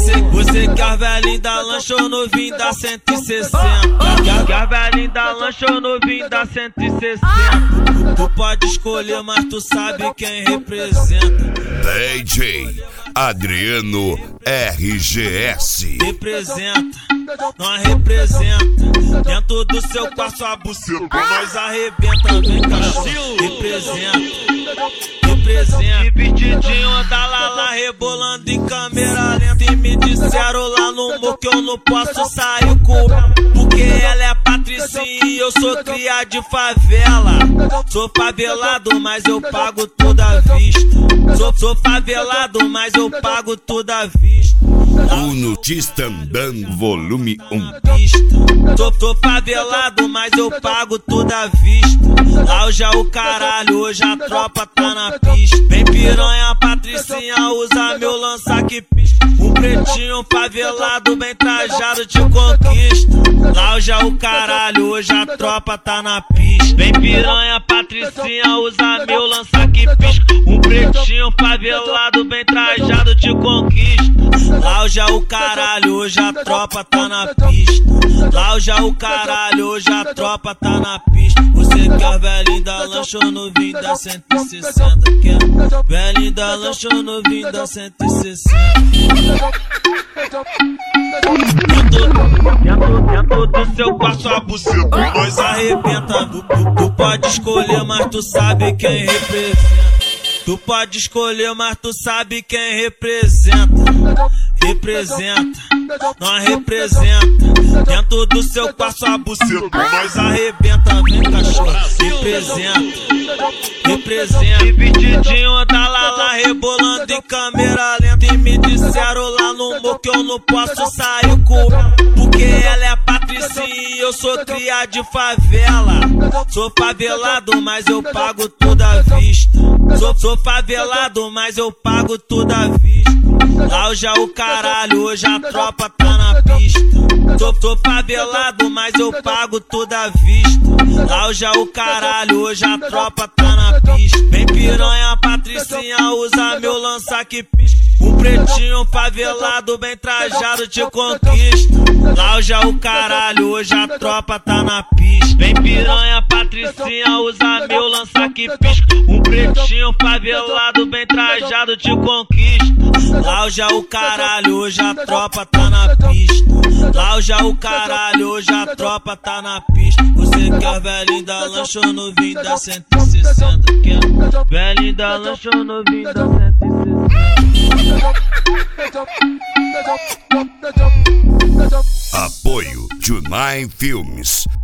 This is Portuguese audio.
Você quer velhinho da lancha ou novinho da 160? Quer velhinho da lancha ou novinho da 160? Tu pode escolher, mas tu sabe quem representa. DJ Adriano RGS. Representa, nós representa. Dentro do seu quarto a buceta nós arrebenta, vem cachorro. Representa, e vestidinho anda lá rebolando em câmera lenta. E me disseram lá no humor que eu não posso sair com, porque ela é patricinha e eu sou cria de favela. Sou favelado, mas eu pago tudo à vista. Sou favelado, mas eu pago tudo à vista. O Notista Andando Volume 1. Tô favelado, mas eu pago tudo à vista. Hoje é o caralho, hoje a tropa tá na pista. Vem piranha, patricinha, usa meu lança que pisca. Um pretinho favelado, bem trajado, te conquista. Hoje é o caralho, hoje a tropa tá na pista. Vem piranha, patricinha, usa meu lança que pisca. Um pretinho favelado, bem trajado, te conquista. Hoje é o caralho, hoje a tropa tá na pista. Hoje é o caralho, hoje a tropa tá na pista. Você quer velhinho da lancha ou novinho da 160? Quer velhinho da lancha ou novinho da 160? Dentro do seu quarto a buceta nós arrebenta. Tu pode escolher, mas tu sabe quem representa. Tu pode escolher, mas tu sabe quem representa. Representa, nós representa. Dentro do seu quarto a buceta nós arrebenta, vem cachorro. Representa, e vestidinho anda lá rebolando em câmera lenta. E me disseram lá no humor que eu não posso sair com, porque ela é patricinha e eu sou cria de favela. Sou favelado, mas eu pago tudo à vista. Sou favelado, mas eu pago tudo à vista. Hoje é o caralho, hoje a tropa tá na pista. Tô favelado, mas eu pago tudo à vista. Hoje é o caralho, hoje a tropa tá na pista. Vem piranha, patricinha, usa meu lança que pisca. Um pretinho favelado, bem trajado, te conquista. Hoje é o caralho, hoje a tropa tá na pista. Vem piranha, patricinha, usa meu lança que pisca. Um pretinho favelado, bem trajado, te conquista. Hoje é o caralho, hoje a tropa tá na pista. Hoje é o caralho, hoje a tropa tá na pista. Você quer velhinho da lancha ou novinho da 160? Quer velhinho da lancha ou novinho da 160? Apoio Junai Filmes.